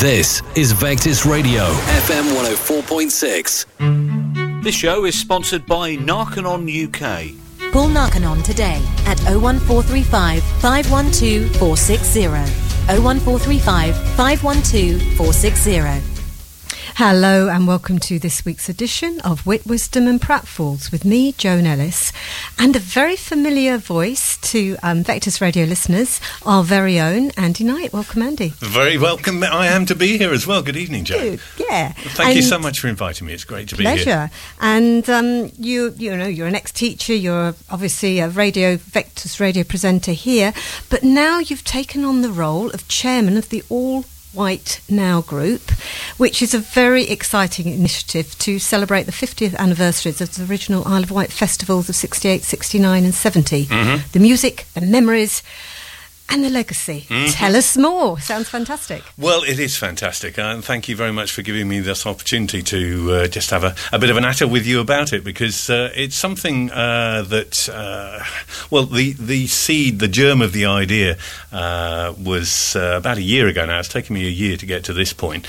This is Vectis Radio, FM 104.6. This show is sponsored by Narconon UK. Call Narconon today at 01435 512 460. 01435 512 460. Hello and welcome to this week's edition of Wit, Wisdom and Pratfalls with me, Joan Ellis, and a very familiar voice to Vectis Radio listeners, our very own Andy Knight. Welcome, Andy. Very welcome. I am to be here as well. Good evening, Joan. Good, yeah. Thank you so much for inviting me. It's great to be here. Pleasure. And you know, you're an ex-teacher. You're obviously a Vectis Radio presenter here, but now you've taken on the role of chairman of the White Now Group, which is a very exciting initiative to celebrate the 50th anniversaries of the original Isle of Wight festivals of 68, 69 and 70. Mm-hmm. The music, the memories and the legacy. Mm-hmm. Tell us more. Sounds fantastic. Well, it is fantastic. And thank you very much for giving me this opportunity to just have a bit of a natter with you about it, because it's something that, the seed, the germ of the idea was about a year ago now. It's taken me a year to get to this point.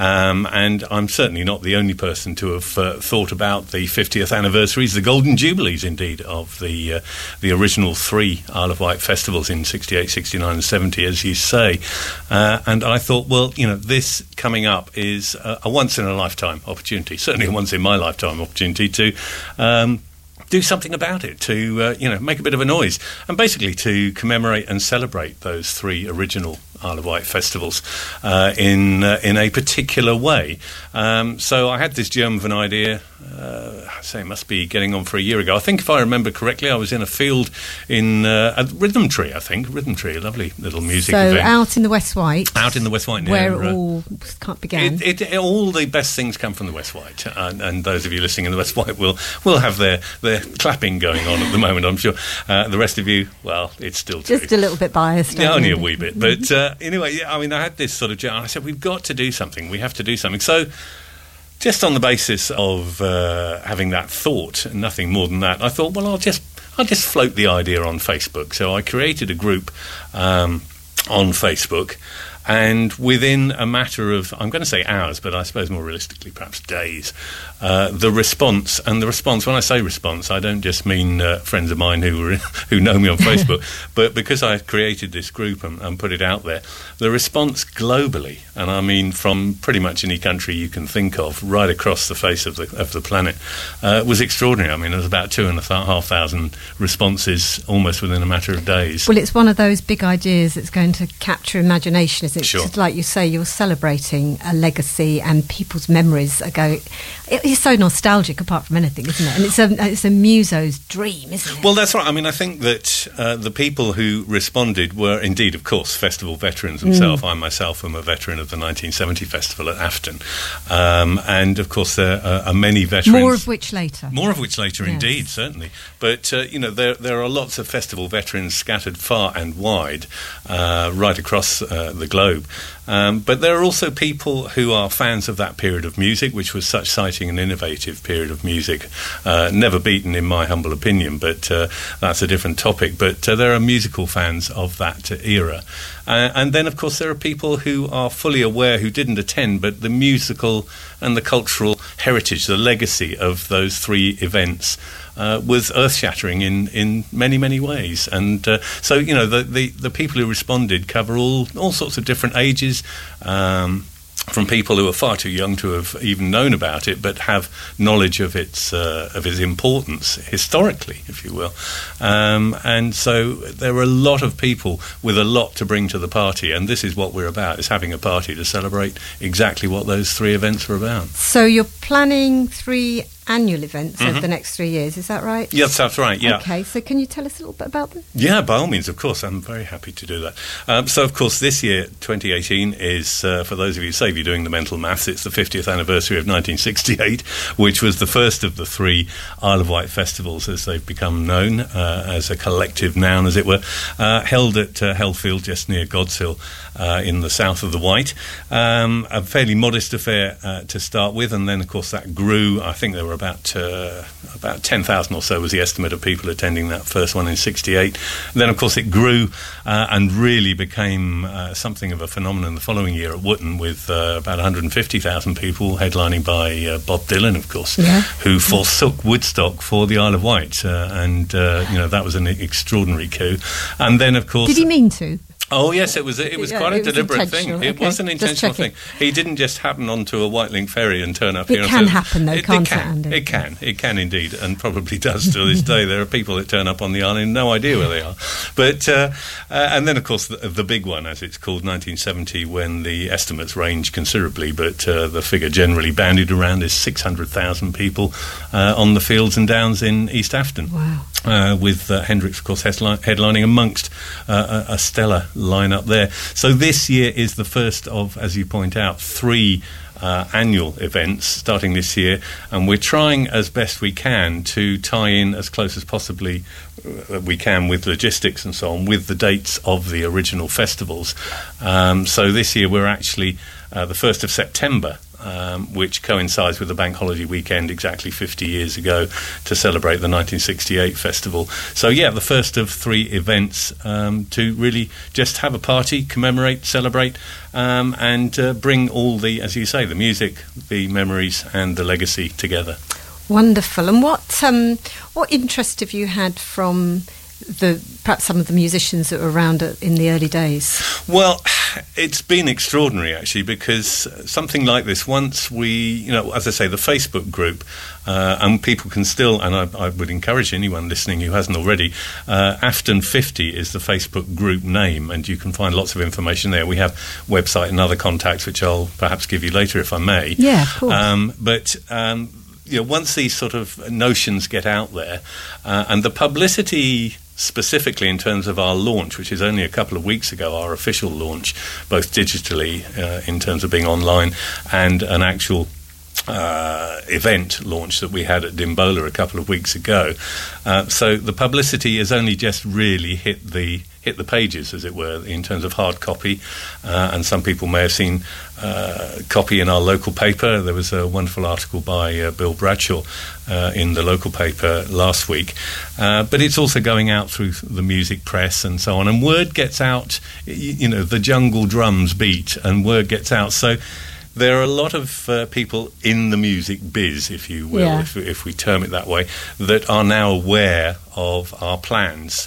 And I'm certainly not the only person to have thought about the 50th anniversaries, the golden jubilees, indeed, of the original three Isle of Wight festivals in 68, 69 and 70, as you say. And I thought, well, you know, this coming up is a once-in-a-lifetime opportunity, certainly a once-in-my-lifetime opportunity to do something about it, to make a bit of a noise, and basically to commemorate and celebrate those three original Isle of Wight festivals in a particular way. So I had this germ of an idea. I'd say it must be getting on for a year ago. I think, if I remember correctly, I was in a field in Rhythm Tree, a lovely little music event. So out in the West Wight. Out in the West Wight. Where it all began. All the best things come from the West Wight. And those of you listening in the West Wight will have their clapping going on at the moment, I'm sure. The rest of you, well, it's still true. Just a little bit biased. Yeah, only a wee bit. But anyway, I mean, I had this sort of germ. I said, we've got to do something. We have to do something. So just on the basis of having that thought, and nothing more than that, I thought, well, I'll just float the idea on Facebook. So I created a group on Facebook, and within a matter of, I'm going to say hours, but I suppose more realistically perhaps days, the response, when I say response, I don't just mean friends of mine who know me on Facebook, but because I created this group and put it out there, the response globally, and I mean from pretty much any country you can think of, right across the face of the planet, was extraordinary. I mean, there was about 2,500 responses almost within a matter of days. Well, it's one of those big ideas that's going to capture imagination, isn't it? Sure. Just like you say, you're celebrating a legacy, and people's memories are going. It's so nostalgic, apart from anything, isn't it? And it's a muso's dream, isn't it? Well, that's right. I mean, I think that the people who responded were indeed, of course, festival veterans themselves. I myself am a veteran of the 1970 festival at Afton, and of course there are many veterans. More of which later. Yes. Indeed, certainly. But there are lots of festival veterans scattered far and wide, right across the globe. But there are also people who are fans of that period of music, which was such exciting and innovative period of music, never beaten in my humble opinion, but that's a different topic. But there are musical fans of that era. And then, of course, there are people who are fully aware, who didn't attend, but the musical and the cultural heritage, the legacy of those three events was earth-shattering in many, many ways. And so, the people who responded cover all sorts of different ages, from people who are far too young to have even known about it, but have knowledge of its importance historically, if you will. And so there are a lot of people with a lot to bring to the party, and this is what we're about, is having a party to celebrate exactly what those three events were about. So you're planning 3 annual events over the next 3 years, is that right? Yes, that's right, yeah. Okay, so can you tell us a little bit about them? Yeah, by all means, of course. I'm very happy to do that. So, of course, this year, 2018, is, for those of you, say if you're doing the mental maths, it's the 50th anniversary of 1968, which was the first of the 3 Isle of Wight festivals, as they've become known, as a collective noun, as it were, held at Hellfield, just near Godshill, in the south of the Wight. A fairly modest affair to start with, and then, of course, that grew. I think there were were about 10,000 or so was the estimate of people attending that first one in '68. And then, of course, it grew and really became something of a phenomenon the following year at Wootton, with about 150,000 people, headlining by Bob Dylan, of course, who forsook Woodstock for the Isle of Wight, and that was an extraordinary coup. And then, of course, did he mean to? Oh yes, it was quite a deliberate thing. It was an intentional thing. He didn't just happen onto a Whitelink ferry and turn up here. It can happen, though, can't it, Andy? It can indeed, and probably does to this day. There are people that turn up on the island, no idea where they are. But and then, of course, the big one, as it's called, 1970, when the estimates range considerably, but the figure generally bandied around is 600,000 people on the fields and downs in East Afton. Wow. With Hendrix, of course, headlining amongst a stellar line-up there. So this year is the first of, as you point out, 3 annual events starting this year, and we're trying as best we can to tie in as close as possibly we can with logistics and so on with the dates of the original festivals. So this year we're actually the 1st of September, which coincides with the bank holiday weekend exactly 50 years ago, to celebrate the 1968 festival. So yeah, the first of 3 events to really just have a party, commemorate, celebrate, and bring all the, as you say, the music, the memories and the legacy together. Wonderful. And what interest have you had from perhaps some of the musicians that were around in the early days? Well, it's been extraordinary, actually, because something like this, once we, as I say, the Facebook group, and people can still, and I would encourage anyone listening who hasn't already, Afton 50 is the Facebook group name, and you can find lots of information there. We have website and other contacts, which I'll perhaps give you later if I may. Yeah, of course. Once these sort of notions get out there, and the publicity specifically in terms of our launch, which is only a couple of weeks ago, our official launch, both digitally in terms of being online and an actual event launch that we had at Dimbola a couple of weeks ago. So the publicity has only just really hit the pages, as it were, in terms of hard copy, and some people may have seen copy in our local paper. There was a wonderful article by Bill Bradshaw in the local paper last week, but it's also going out through the music press and so on, and word gets out, the jungle drums beat and word gets out. So there are a lot of people in the music biz, if you will, if we term it that way, that are now aware of our plans.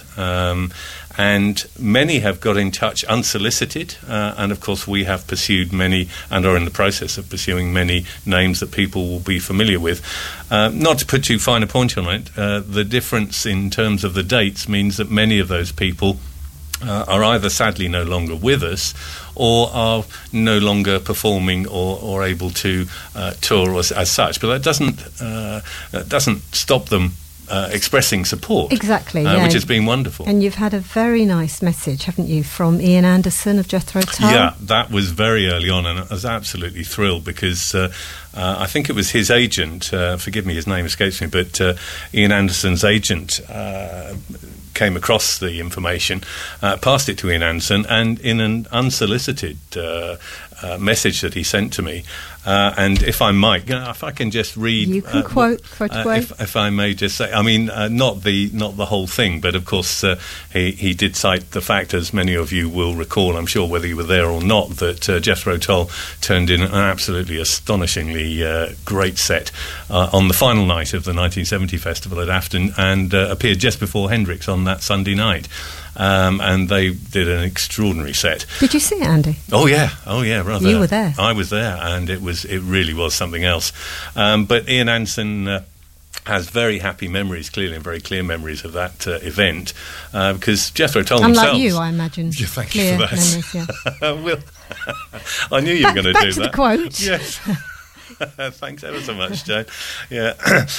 And many have got in touch unsolicited, and of course we have pursued many and are in the process of pursuing many names that people will be familiar with. Not to put too fine a point on it, the difference in terms of the dates means that many of those people are either sadly no longer with us, or are no longer performing or able to tour as such. But that doesn't stop them expressing support. Exactly, which has been wonderful. And you've had a very nice message, haven't you, from Ian Anderson of Jethro Tull? Yeah, that was very early on, and I was absolutely thrilled because I think it was his agent, forgive me, his name escapes me, but Ian Anderson's agent came across the information, passed it to Ian Anderson, and in an unsolicited message that he sent to me, and if I might, if I can just read, you can quote away. If I may just say, I mean, not the whole thing, but of course he did cite the fact, as many of you will recall, I'm sure, whether you were there or not, that Jethro Tull turned in an absolutely astonishingly great set on the final night of the 1970 festival at Afton, and appeared just before Hendrix on that Sunday night. And they did an extraordinary set. Did you see it, Andy? Oh yeah, rather. You were there. I was there, and it really was something else. But Ian Anderson has very happy memories, clearly, and very clear memories of that event, because Jethro Tull themselves... Unlike you, I imagine. Yeah, thank you for that. Memories, I knew you were going to do that. Back to the quote. Yes. Thanks ever so much, Joan. Yeah,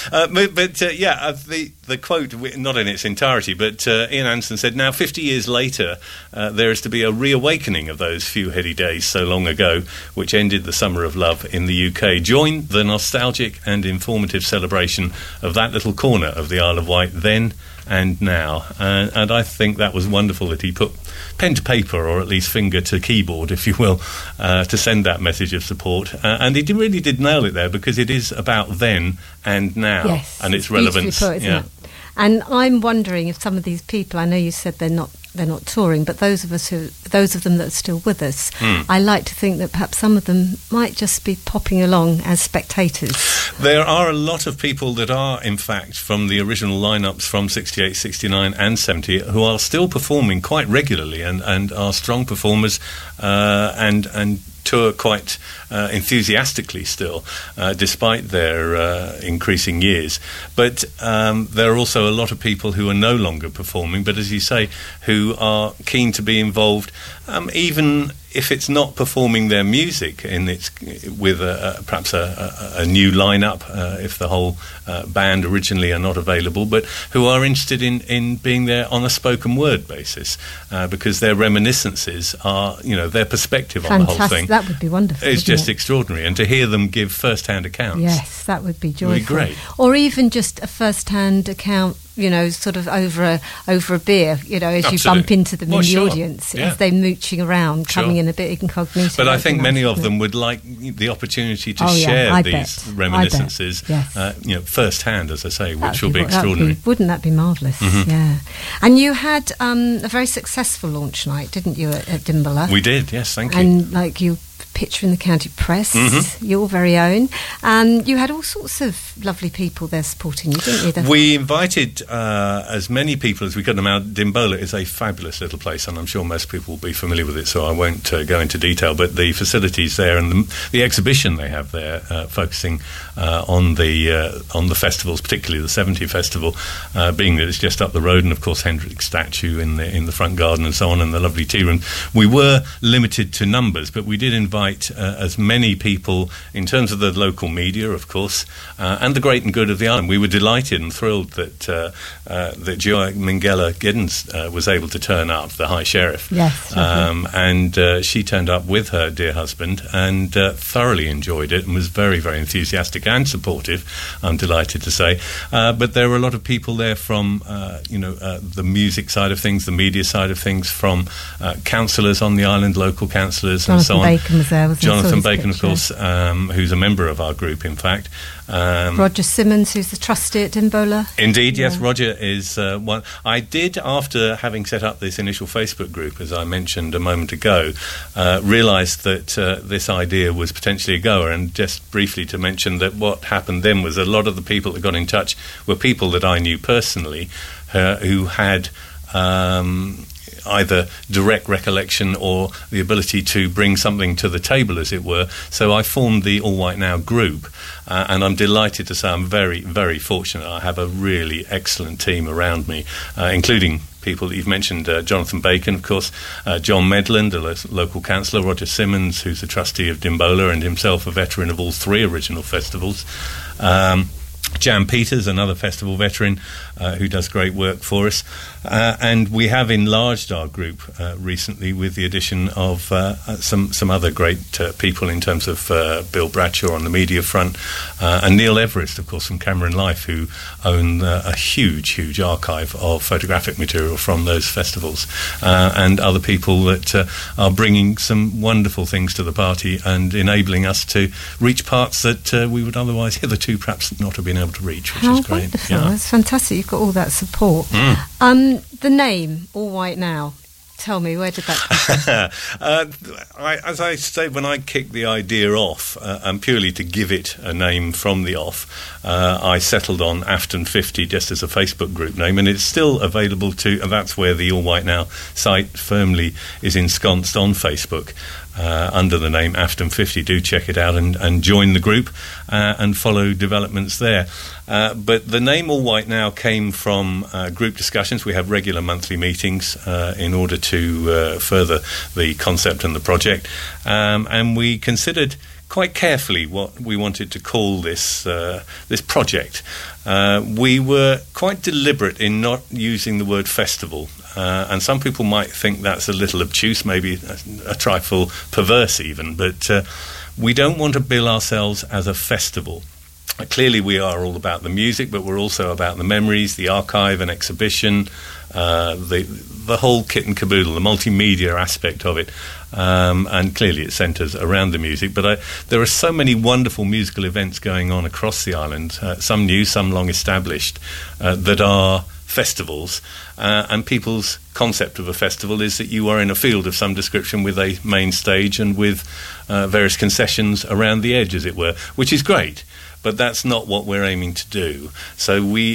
the quote, not in its entirety, but Ian Anderson said, "Now, 50 years later, there is to be a reawakening of those few heady days so long ago, which ended the summer of love in the UK. Join the nostalgic and informative celebration of that little corner of the Isle of Wight then and now. And I think that was wonderful that he put pen to paper, or at least finger to keyboard, if you will, to send that message of support. And he really did nail it there, because it is about then and now, yes, and its relevance. Put, isn't it? And I'm wondering if some of these people, I know you said they're not touring, but those of them that are still with us, I like to think that perhaps some of them might just be popping along as spectators. There are a lot of people that are, in fact, from the original lineups from 68, 69 and 70 who are still performing quite regularly and are strong performers and tour quite enthusiastically still, despite their increasing years. But there are also a lot of people who are no longer performing, but as you say, who are keen to be involved, even if it's not performing their music with perhaps a new lineup, if the whole band originally are not available, but who are interested in being there on a spoken word basis, because their reminiscences are, their perspective on the whole thing. That would be wonderful. It's just extraordinary, and to hear them give first-hand accounts. Yes, that would be joyful. Would be great. Or even just a first-hand account, sort of over a beer, as Absolutely. you bump into them in the sure. audience, Yeah. as they're mooching around, Sure. coming in a bit incognito. But I think many of them would like the opportunity to share these reminiscences, first-hand, as I say, which will be extraordinary. Wouldn't that be marvellous? Mm-hmm. Yeah. And you had a very successful launch night, didn't you, at Dimbola? We did, yes, thank you. And you picture in the county press, your very own. You had all sorts of lovely people there supporting you, didn't you? We invited as many people as we could. Now, Dimbola is a fabulous little place, and I'm sure most people will be familiar with it, so I won't go into detail, but the facilities there and the exhibition they have there, focusing on the festivals, particularly the 70 Festival, being that it's just up the road, and of course Hendrix statue in the front garden and so on, and the lovely tea room. We were limited to numbers, but we did invite as many people in terms of the local media, of course, and the great and good of the island. We were delighted and thrilled that Joa Minghella Giddens was able to turn up, the High Sheriff. Yes. And she turned up with her dear husband and thoroughly enjoyed it and was very, very enthusiastic and supportive, I'm delighted to say. But there were a lot of people there from, the music side of things, the media side of things, from councillors on the island, local councillors and so on. Jonathan Bacon was there, wasn't he? Jonathan Bacon, of course, who's a member of our group, in fact. Roger Simmons, who's the trustee at Dimbola. Indeed, yes, Roger is one. I did, after having set up this initial Facebook group, as I mentioned a moment ago, realise that this idea was potentially a goer, and just briefly to mention that what happened then was a lot of the people that got in touch were people that I knew personally, who had either direct recollection or the ability to bring something to the table, as it were. So I formed the All White Now group, and I'm delighted to say I'm very, very fortunate. I have a really excellent team around me, including people that you've mentioned, Jonathan Bacon, of course, John Medland, a local councillor, Roger Simmons, who's a trustee of Dimbola and himself a veteran of all three original festivals, Jan Peters, another festival veteran who does great work for us. And we have enlarged our group recently with the addition of some other great people in terms of Bill Bradshaw on the media front, and Neil Everest, of course, from Cameron Life, who own a huge archive of photographic material from those festivals, and other people that are bringing some wonderful things to the party and enabling us to reach parts that we would otherwise hitherto perhaps not have been able to reach, which is great. Wonderful. Yeah. That's fantastic. You've got all that support. The name, All White Now, tell me, where did that come from? As I say, when I kicked the idea off, and purely to give it a name from the off, I settled on Afton 50 just as a Facebook group name, and it's still available and that's where the All White Now site firmly is ensconced on Facebook. Under the name Afton 50. Do check it out and join the group and follow developments there. But the name All White Now came from group discussions. We have regular monthly meetings in order to further the concept and the project. And we considered quite carefully what we wanted to call this project. We were quite deliberate in not using the word festival. And some people might think that's a little obtuse, maybe a trifle perverse even, but we don't want to bill ourselves as a festival. Clearly, we are all about the music, but we're also about the memories, the archive and exhibition, the whole kit and caboodle, the multimedia aspect of it. And clearly it centres around the music. But there are so many wonderful musical events going on across the island, some new, some long established, that are festivals. And people's concept of a festival is that you are in a field of some description with a main stage and with various concessions around the edge, as it were, which is great. But that's not what we're aiming to do. So we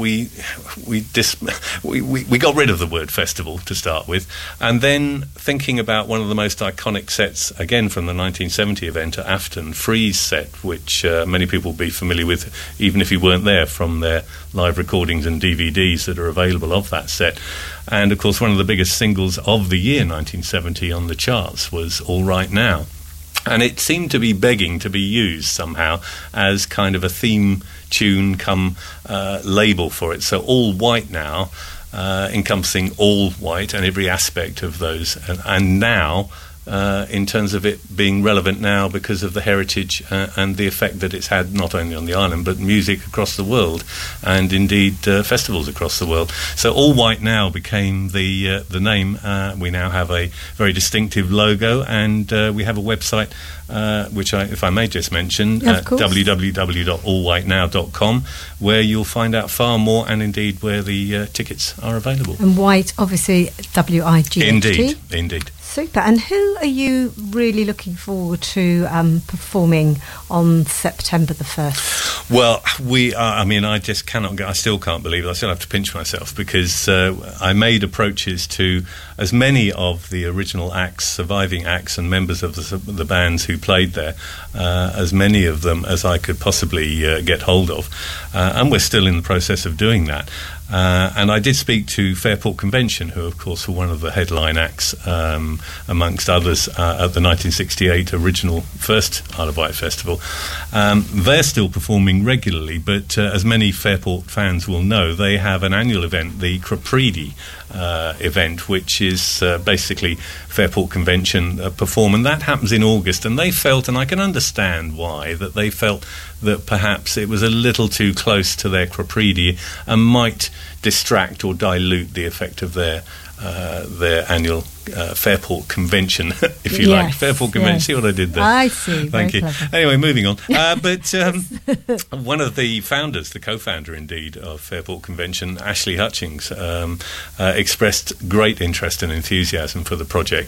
got rid of the word festival to start with, and then thinking about one of the most iconic sets, again from the 1970 event at Afton, Freeze set, which many people will be familiar with, even if you weren't there, from their live recordings and DVDs that are available of that set. And of course, one of the biggest singles of the year 1970 on the charts was All Right Now. And it seemed to be begging to be used somehow as kind of a theme tune come label for it. So All White Now, encompassing all white and every aspect of those. And now, in terms of it being relevant now because of the heritage and the effect that it's had not only on the island but music across the world, and indeed festivals across the world. So All White Now became the name. We now have a very distinctive logo, and we have a website which if I may just mention, www.allwhitenow.com, where you'll find out far more, and indeed where the tickets are available. And white, obviously, WIGHT. Indeed. Super. And who are you really looking forward to performing on September the 1st? Well, I just cannot I still can't believe it. I still have to pinch myself, because I made approaches to as many of the original acts, surviving acts and members of the bands who played there, as many of them as I could possibly get hold of. And we're still in the process of doing that. And I did speak to Fairport Convention, who of course were one of the headline acts, amongst others, at the 1968 original first Isle of Wight Festival. They're still performing regularly, but as many Fairport fans will know, they have an annual event, the Capridi event, which is basically Fairport Convention perform, and that happens in August. And they felt, and I can understand why, that they felt that perhaps it was a little too close to their Capridi and might distract or dilute the effect of their annual Fairport Convention, if you like. Fairport Convention. Yes. See what I did there? I see. Thank you. Clever. Anyway, moving on. But one of the founders, the co-founder indeed, of Fairport Convention, Ashley Hutchings, expressed great interest and enthusiasm for the project.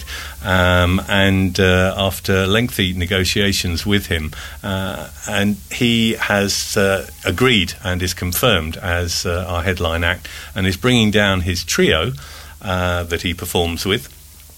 And after lengthy negotiations with him, and he has agreed and is confirmed as our headline act, and is bringing down his trio that he performs with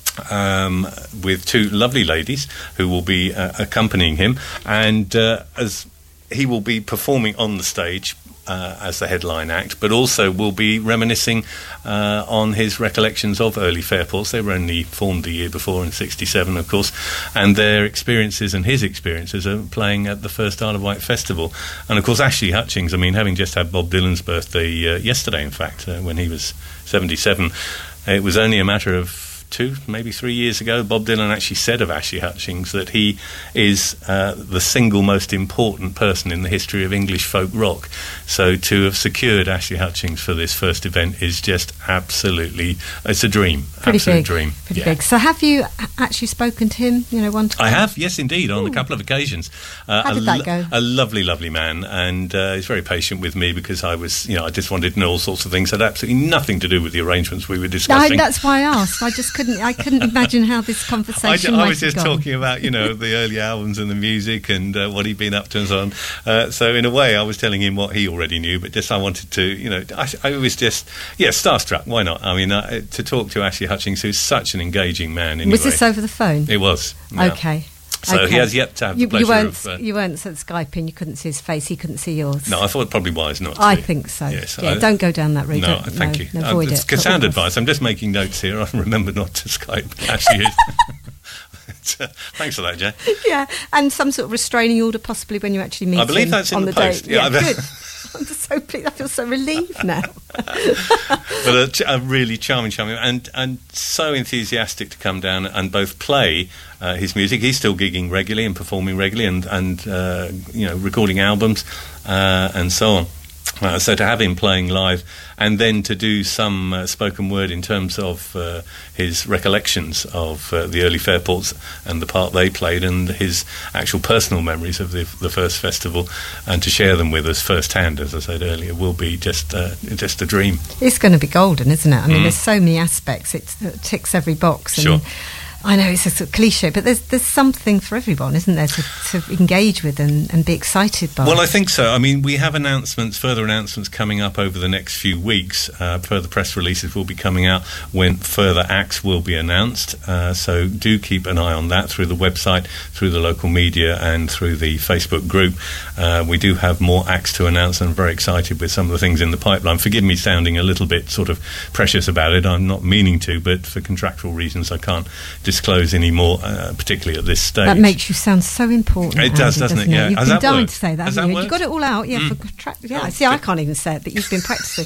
two lovely ladies who will be accompanying him, and as he will be performing on the stage as the headline act, but also will be reminiscing on his recollections of early Fairports. They were only formed the year before in 67, of course, and their experiences and his experiences are playing at the first Isle of Wight Festival. And of course Ashley Hutchings, having just had Bob Dylan's birthday yesterday, in fact, when he was 77, it was only a matter of 2, maybe 3 years ago, Bob Dylan actually said of Ashley Hutchings that he is the single most important person in the history of English folk rock. So to have secured Ashley Hutchings for this first event is just absolutely, it's a dream. Absolute dream. Pretty big. So have you actually spoken to him, one time? I have, yes indeed, on a couple of occasions. How did that go? A lovely, lovely man, and he's very patient with me, because I was, I just wanted to know all sorts of things. It had absolutely nothing to do with the arrangements we were discussing. No, that's why I asked. I couldn't imagine how this conversation I was just gone. talking about, the early albums and the music and what he'd been up to and so on. So in a way, I was telling him what he already knew, but just I wanted to, I was just, starstruck. Why not? To talk to Ashley Hutchings, who's such an engaging man. Anyway. Was this over the phone? It was. Yeah. Okay. So he has yet to have the pleasure of... You weren't Skyping, you couldn't see his face, he couldn't see yours. No, I thought it probably wise not to. I think so. Yes, don't go down that route. No, thank you. Avoid it. It's sound advice. I'm just making notes here. I remember not to Skype. Actually, thanks for that, Jay. Yeah, and some sort of restraining order possibly when you actually meet him. I believe that's in on the day. post. Yeah, good. I'm just so pleased. I feel so relieved now. But a really charming, and so enthusiastic to come down and both play his music. He's still gigging regularly and performing regularly, and recording albums and so on. So to have him playing live, and then to do some spoken word in terms of his recollections of the early Fairports and the part they played, and his actual personal memories of the first festival, and to share them with us firsthand, as I said earlier, will be just a dream. It's going to be golden, isn't it? I mean, there's so many aspects. It ticks every box. Sure. And I know it's a sort of cliche, but there's something for everyone, isn't there, to engage with and be excited by. Well, I think so. I mean, we have further announcements coming up over the next few weeks. Further press releases will be coming out when further acts will be announced. So do keep an eye on that through the website, through the local media, and through the Facebook group. We do have more acts to announce, and I'm very excited with some of the things in the pipeline. Forgive me sounding a little bit sort of precious about it. I'm not meaning to, but for contractual reasons I can't disclose any more, particularly at this stage. That makes you sound so important. It does, doesn't it? Yeah. You've been dying to say that, Has haven't that you? You got it all out, yeah. See, I can't even say it, but you've been practicing.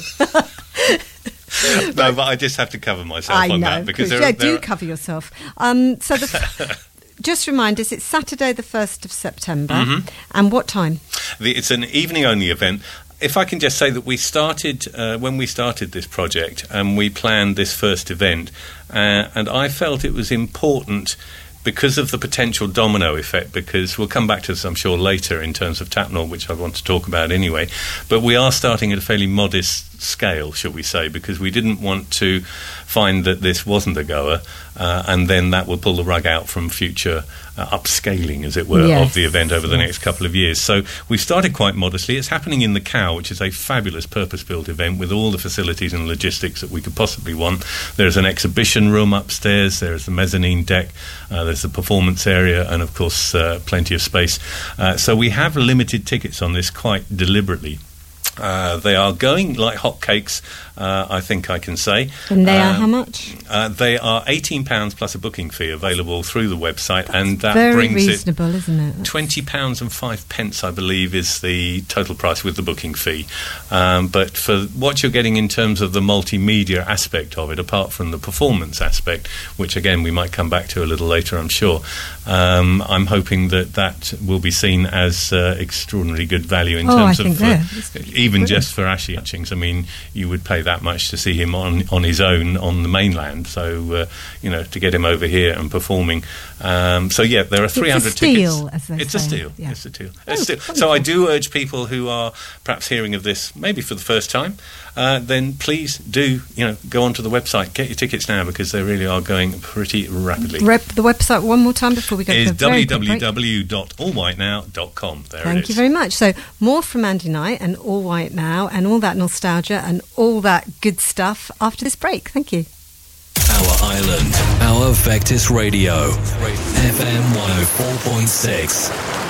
No, but I just have to cover myself on that, because do cover yourself. So just remind us, it's Saturday the 1st of September, and what time? It's an evening-only event. If I can just say that we started, when we started this project, and we planned this first event, and I felt it was important because of the potential domino effect, because we'll come back to this, I'm sure, later in terms of Tapnor, which I want to talk about anyway, but we are starting at a fairly modest scale, shall we say, because we didn't want to find that this wasn't a goer, and then that would pull the rug out from future upscaling, as it were, of the event over the next couple of years. So we started quite modestly. It's happening in the Cow, which is a fabulous purpose-built event with all the facilities and logistics that we could possibly want. There's an exhibition room upstairs, there's the mezzanine deck, there's the performance area, and of course plenty of space. So we have limited tickets on this quite deliberately. They are going like hotcakes, I think I can say. And they are how much? They are £18 plus a booking fee available through the website. That's and that very brings reasonable, isn't it? £20 and 5 pence, I believe, is the total price with the booking fee. But for what you're getting in terms of the multimedia aspect of it, apart from the performance aspect, which again we might come back to a little later, I'm sure, I'm hoping that will be seen as extraordinarily good value in terms of even just for Ashley Hutchings. I mean, you would pay that much to see him on his own on the mainland. So, to get him over here and performing. So, yeah, there are 300 tickets. It's a steal. Yeah. It's a steal. So I do urge people who are perhaps hearing of this maybe for the first time, then please do, go onto the website, get your tickets now, because they really are going pretty rapidly. The website one more time before we go to the very www.allwhitenow.com. Thank you very much. So more from Andy Knight and All White Now and all that nostalgia and all that good stuff after this break. Thank you. Our island, our Vectis Radio, FM 104.6.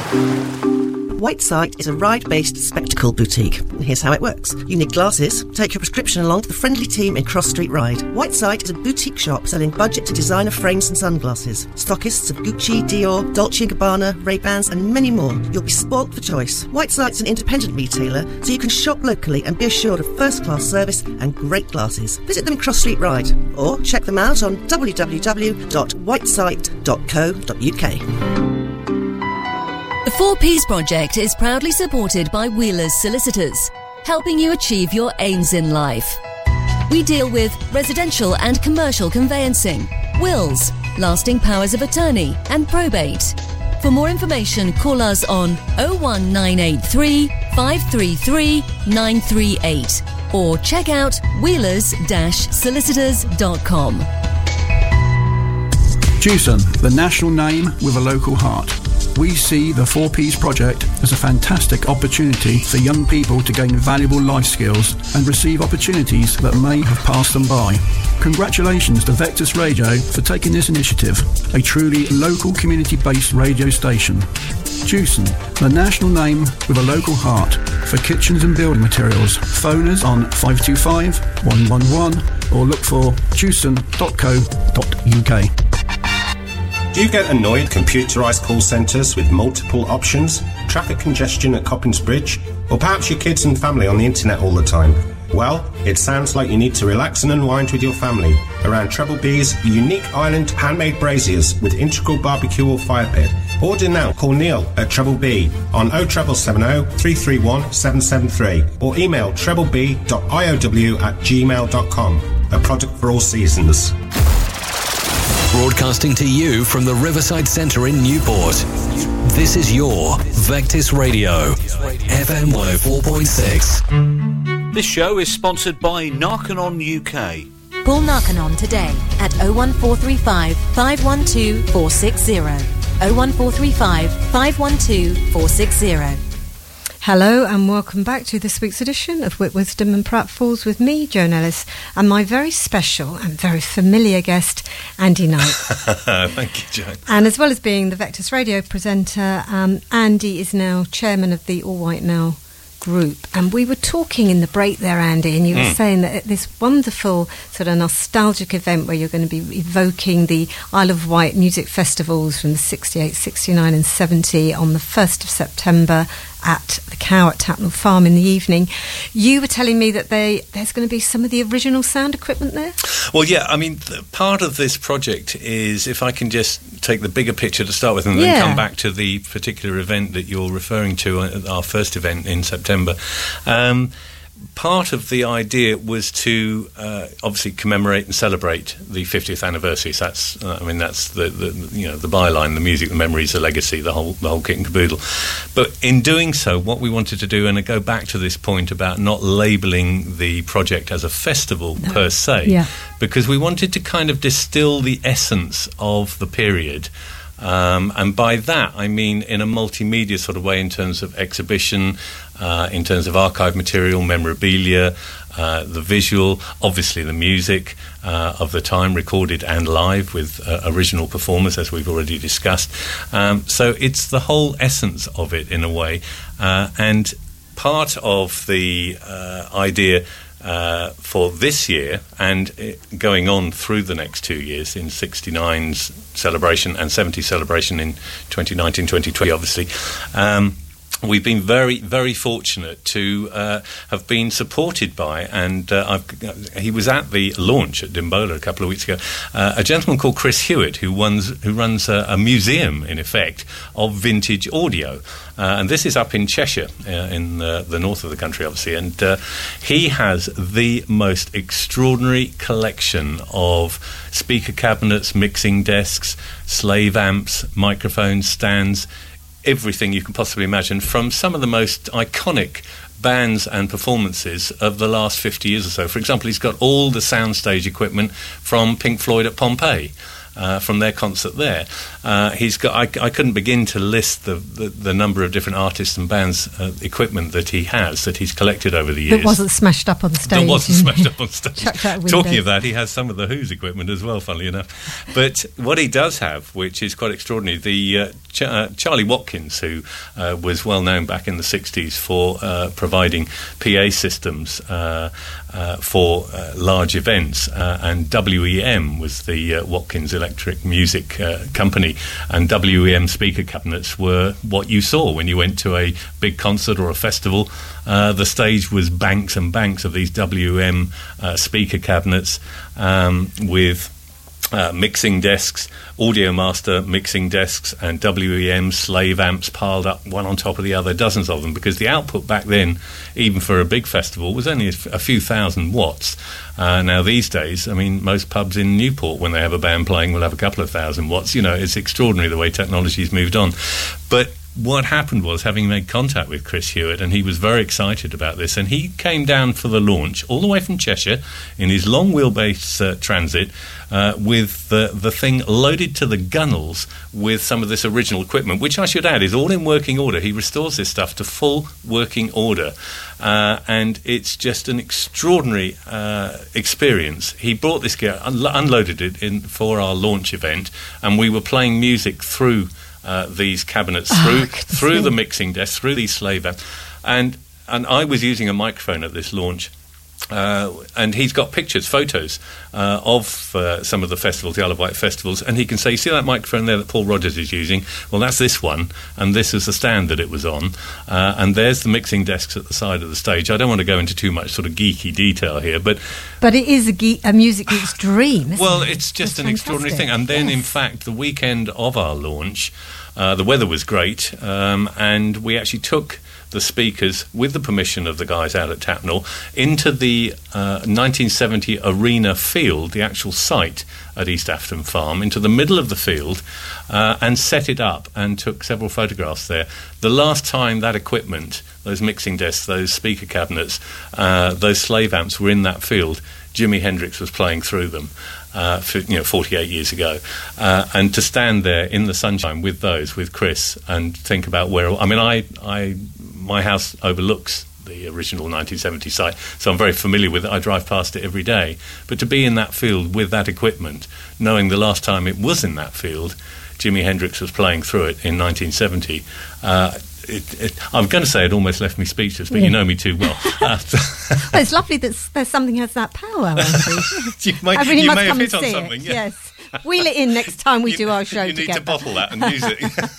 Whiteside is a ride-based spectacle boutique. Here's how it works. You need glasses. Take your prescription along to the friendly team in Cross Street Ride. Whiteside is a boutique shop selling budget to designer frames and sunglasses. Stockists of Gucci, Dior, Dolce & Gabbana, Ray-Bans and many more. You'll be spoilt for choice. Whiteside's an independent retailer, so you can shop locally and be assured of first-class service and great glasses. Visit them in Cross Street Ride or check them out on www.whiteside.co.uk. The 4Ps Project is proudly supported by Wheelers Solicitors, helping you achieve your aims in life. We deal with residential and commercial conveyancing, wills, lasting powers of attorney and probate. For more information, call us on 01983 533 938 or check out wheelers-solicitors.com. Jewson, the national name with a local heart. We see the 4Ps Project as a fantastic opportunity for young people to gain valuable life skills and receive opportunities that may have passed them by. Congratulations to Vectis Radio for taking this initiative, a truly local community-based radio station. Jewson, the national name with a local heart for kitchens and building materials. Phone us on 525 111 or look for jewson.co.uk. Do you get annoyed computerised call centres with multiple options, traffic congestion at Coppins Bridge, or perhaps your kids and family on the internet all the time? Well, it sounds like you need to relax and unwind with your family around Treble B's unique island handmade braziers with integral barbecue or fire pit. Order now. Call Neil at Treble B on 07770 331 773 or email trebleb.iow@gmail.com. A product for all seasons. Broadcasting to you from the Riverside Centre in Newport. This is your Vectis Radio, FM 104.6. This show is sponsored by Narconon UK. Call Narconon today at 01435 512 460. 01435 512 460. Hello and welcome back to this week's edition of Wit, Wisdom and Pratfalls with me, Joan Ellis, and my very special and very familiar guest, Andy Knight. Thank you, Joan. And as well as being the Vectis Radio presenter, Andy is now chairman of the All White Now group. And we were talking in the break there, Andy, and you were saying that at this wonderful sort of nostalgic event where you're going to be evoking the Isle of Wight music festivals from the 68, 69 and 70 on the 1st of September at the Cow at Tapnell Farm in the evening. You were telling me that there's going to be some of the original sound equipment there? Well, yeah, I mean, part of this project is, if I can just take the bigger picture to start with and then come back to the particular event that you're referring to, our first event in September. Part of the idea was to obviously commemorate and celebrate the 50th anniversary. So that's the byline, the music, the memories, the legacy, the whole kit and caboodle. But in doing so, what we wanted to do, and I go back to this point about not labelling the project as a festival per se, because we wanted to kind of distill the essence of the period. And by that, I mean in a multimedia sort of way, in terms of exhibition, in terms of archive material, memorabilia, the visual, obviously the music of the time, recorded and live with original performers, as we've already discussed. So it's the whole essence of it in a way. And part of the idea for this year and going on through the next 2 years, in 69's celebration and 70's celebration in 2019-2020, obviously, we've been very, very fortunate to have been supported by, and he was at the launch at Dimbola a couple of weeks ago, a gentleman called Chris Hewitt, who runs a museum, in effect, of vintage audio. And this is up in Cheshire, in the north of the country, obviously. And he has the most extraordinary collection of speaker cabinets, mixing desks, slave amps, microphones, stands, everything you can possibly imagine, from some of the most iconic bands and performances of the last 50 years or so. For example, he's got all the soundstage equipment from Pink Floyd at Pompeii, from their concert there. He's got. I couldn't begin to list the number of different artists and bands' equipment that he has, that he's collected over the years. That wasn't smashed up on the stage. That wasn't smashed up on stage. Talking of that, he has some of the Who's equipment as well, funnily enough. But what he does have, which is quite extraordinary, the Charlie Watkins, who was well known back in the 60s for providing PA systems for large events, and WEM was the Watkins Electric Music Company, and WEM speaker cabinets were what you saw when you went to a big concert or a festival. The stage was banks and banks of these WEM speaker cabinets with mixing desks, Audio Master mixing desks, and WEM slave amps piled up one on top of the other, dozens of them, because the output back then, even for a big festival, was only a few thousand watts. Now these days, I mean, most pubs in Newport, when they have a band playing, will have a couple of thousand watts. You know, it's extraordinary the way technology's moved on. But what happened was, having made contact with Chris Hewitt, and he was very excited about this, and he came down for the launch all the way from Cheshire in his long wheelbase transit with the thing loaded to the gunnels with some of this original equipment, which I should add is all in working order. He restores this stuff to full working order, and it's just an extraordinary experience. He brought this gear, unloaded it for our launch event, and we were playing music through these cabinets, through the mixing desk, through these slave amps, and I was using a microphone at this launch, And he's got photos of some of the festivals, the Isle of Wight festivals, and he can say, you see that microphone there that Paul Rogers is using? Well, that's this one, and this is the stand that it was on, and there's the mixing desks at the side of the stage. I don't want to go into too much sort of geeky detail here, but it is a music geek's dream, isn't it? It's just an extraordinary thing. And then, in fact, the weekend of our launch, the weather was great, and we actually took the speakers, with the permission of the guys out at Tapnell, into the 1970 arena field, the actual site at East Afton Farm, into the middle of the field, and set it up and took several photographs there. The last time that equipment, those mixing desks, those speaker cabinets, those slave amps were in that field, Jimi Hendrix was playing through them. 48 years ago, and to stand there in the sunshine with Chris, and think about my house overlooks the original 1970 site, so I'm very familiar with it. I drive past it every day. But to be in that field with that equipment, knowing the last time it was in that field, Jimi Hendrix was playing through it in 1970. I'm going to say it almost left me speechless, but you know me too well. Well, it's lovely that there's something has that power, Andy. you may have hit on something. Yes. Wheel it in next time we do our show together. You need to bottle that and use it.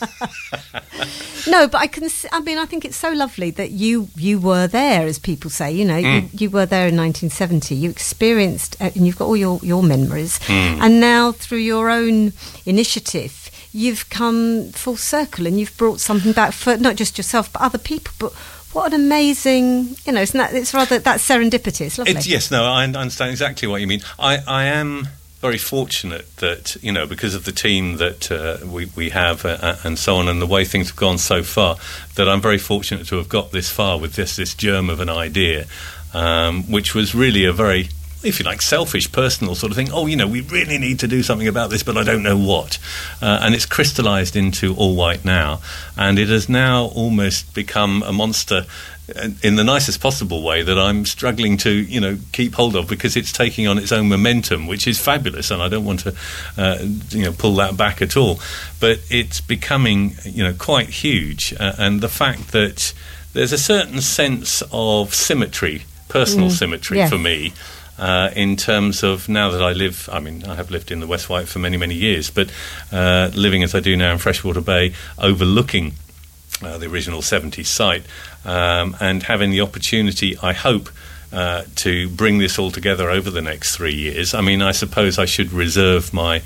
No, but I think it's so lovely that you were there, as people say. You know, you were there in 1970. You experienced, and you've got all your memories. And now, through your own initiative, you've come full circle, and you've brought something back for not just yourself but other people. But what an amazing, isn't that? It's rather that serendipity. It's lovely. I understand exactly what you mean. I am very fortunate that, because of the team that we have and so on, and the way things have gone so far, that I'm very fortunate to have got this far with this germ of an idea, which was really a very, if you like, selfish, personal sort of thing. We really need to do something about this, but I don't know what. And it's crystallised into All White now, and it has now almost become a monster in the nicest possible way that I'm struggling to, keep hold of, because it's taking on its own momentum, which is fabulous, and I don't want to, pull that back at all. But it's becoming, quite huge, and the fact that there's a certain sense of symmetry, personal symmetry for me, in terms of, now that I have lived in the West Wight for many, many years, but living as I do now in Freshwater Bay, overlooking the original 70s site, and having the opportunity, I hope, to bring this all together over the next 3 years. I suppose I should reserve my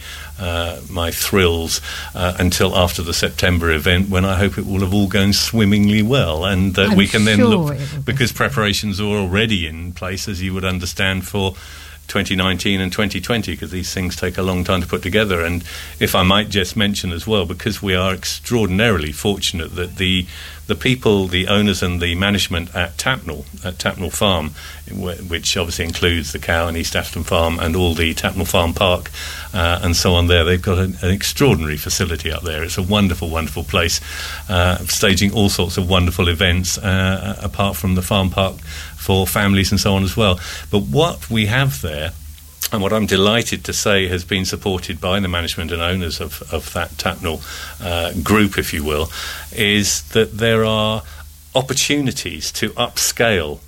thrills until after the September event, when I hope it will have all gone swimmingly well, and that we can then look, because preparations are already in place, as you would understand, for 2019 and 2020, because these things take a long time to put together. And if I might just mention as well, because we are extraordinarily fortunate that the people, the owners and the management at Tapnell Farm, which obviously includes the Cow and East Afton Farm and all the Tapnell Farm Park and so on there, they've got an extraordinary facility up there. It's a wonderful, wonderful place, staging all sorts of wonderful events, apart from the farm park for families and so on as well. But what we have there, and what I'm delighted to say has been supported by the management and owners of that Tapnell group, if you will, is that there are opportunities to upscale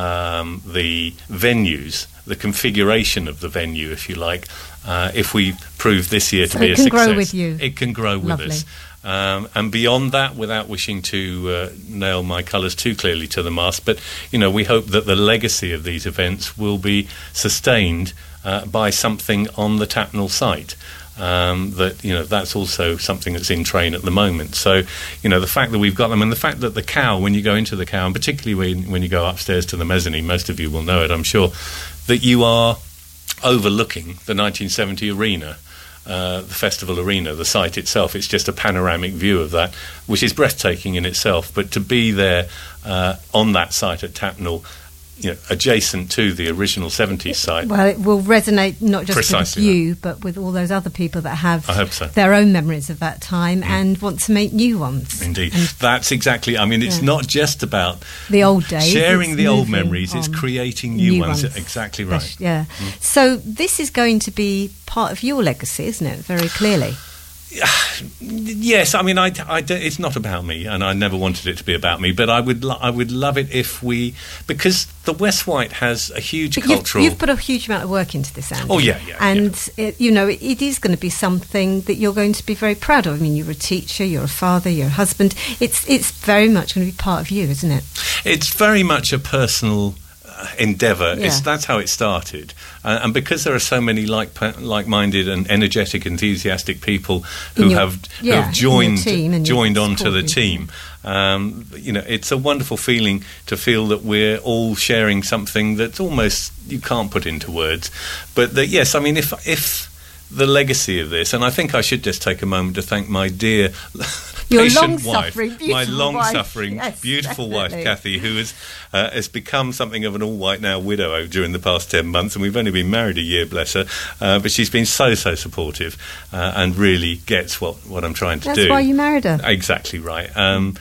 the venues, the configuration of the venue, if you like, if we prove this year to be a success. It can grow with you. It can grow with us. And beyond that, without wishing to nail my colours too clearly to the mast, but we hope that the legacy of these events will be sustained by something on the Tapnell site. That's also something that's in train at the moment. So, the fact that we've got them, and the fact that the Cow, when you go into the Cow, and particularly when you go upstairs to the mezzanine, most of you will know it, I'm sure, that you are overlooking the 1970 arena. The festival arena, the site itself, it's just a panoramic view of that, which is breathtaking in itself. But to be there on that site at Tapnell, adjacent to the original 70s site. Well, it will resonate not just with you, but with all those other people that have their own memories of that time and want to make new ones. Indeed. That's exactly, it's not just about the old days. Sharing the old memories, it's creating new ones. Exactly right. Yeah. So this is going to be part of your legacy, isn't it? Very clearly. Yes, I mean, it's not about me, and I never wanted it to be about me. But I would love it if because the West White has a huge cultural. You've put a huge amount of work into this, Andy. Oh yeah. And it is going to be something that you're going to be very proud of. I mean, you're a teacher, you're a father, you're a husband. It's very much going to be part of you, isn't it? It's very much a personal endeavour. Yeah. That's how it started, and because there are so many like-minded and energetic, enthusiastic people who have joined onto the team. It's a wonderful feeling to feel that we're all sharing something that's almost you can't put into words. But yes, I mean, if the legacy of this, and I think I should just take a moment to thank my dear patient wife, my long-suffering, beautiful wife, Kathy, who has become something of an all-white now widow during the past 10 months, and we've only been married a year, bless her, but she's been so supportive and really gets what I'm trying to do. That's why you married her. Exactly right.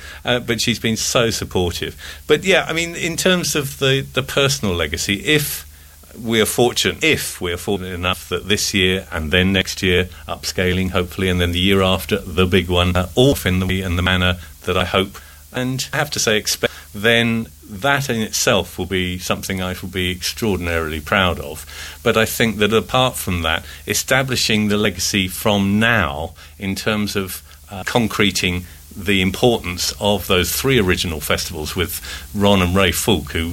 But she's been so supportive. But yeah, I mean, in terms of the personal legacy, if we are fortunate enough that this year and then next year upscaling hopefully, and then the year after the big one, all in the way and the manner that I hope and I have to say expect, then that in itself will be something I will be extraordinarily proud of. But I think that apart from that, establishing the legacy from now in terms of concreting the importance of those 3 original festivals with Ron and Ray Fulk, who,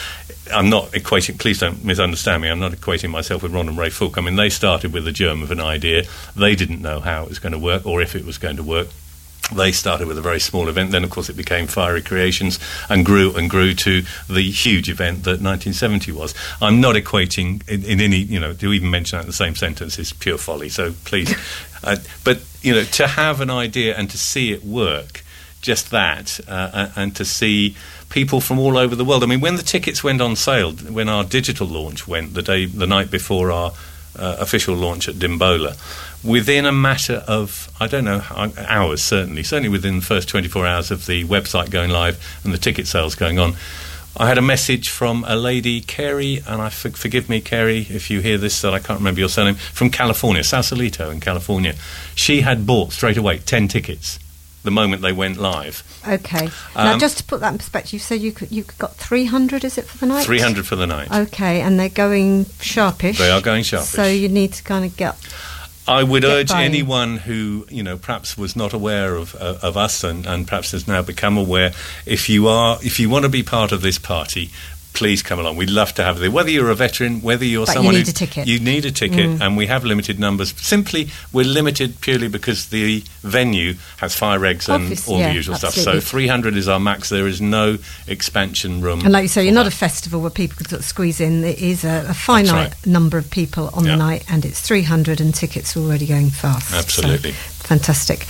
I'm not equating, please don't misunderstand me, I'm not equating myself with Ron and Ray Fulk. I mean, they started with the germ of an idea. They didn't know how it was going to work or if it was going to work. They started with a very small event. Then, of course, it became Fiery Creations and grew to the huge event that 1970 was. I'm not equating in any, to even mention that in the same sentence is pure folly. So please, but to have an idea and to see it work, just that, and to see people from all over the world. I mean, when the tickets went on sale, when our digital launch went the night before our official launch at Dimbola, within a matter of, I don't know, hours, certainly within the first 24 hours of the website going live and the ticket sales going on, I had a message from a lady, Carey, and forgive me, Carey, if you hear this, that I can't remember your surname, from California, Sausalito in California. She had bought straight away 10 tickets the moment they went live. Okay. Now, just to put that in perspective, you said you got 300, is it, for the night? 300 for the night. Okay, and they're going sharpish. They are going sharpish. So you need to kind of get... I would urge anyone who, perhaps was not aware of us and perhaps has now become aware, if you want to be part of this party, please come along. We'd love to have you. Whether you're a veteran, whether you're someone you need a ticket. You need a ticket, and we have limited numbers. Simply, we're limited purely because the venue has fire regs and all the usual stuff. So 300 is our max. There is no expansion room. And like you say, you're not a festival where people could sort of squeeze in. It is a finite number of people on the night, and it's 300, and tickets are already going fast. Absolutely. So, fantastic.